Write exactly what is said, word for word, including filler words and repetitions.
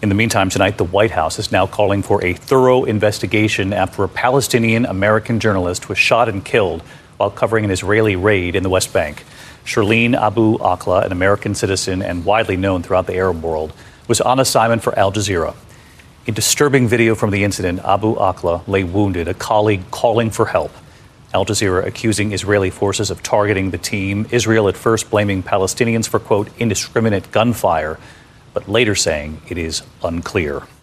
In the meantime, tonight, the White House is now calling for a thorough investigation after a Palestinian-American journalist was shot and killed while covering an Israeli raid in the West Bank. Shirlene Abu Akleh, an American citizen and widely known throughout the Arab world, was on assignment for Al Jazeera. In disturbing video from the incident, Abu Akleh lay wounded, a colleague calling for help. Al Jazeera accusing Israeli forces of targeting the team. Israel at first blaming Palestinians for, quote, indiscriminate gunfire, but later saying it is unclear.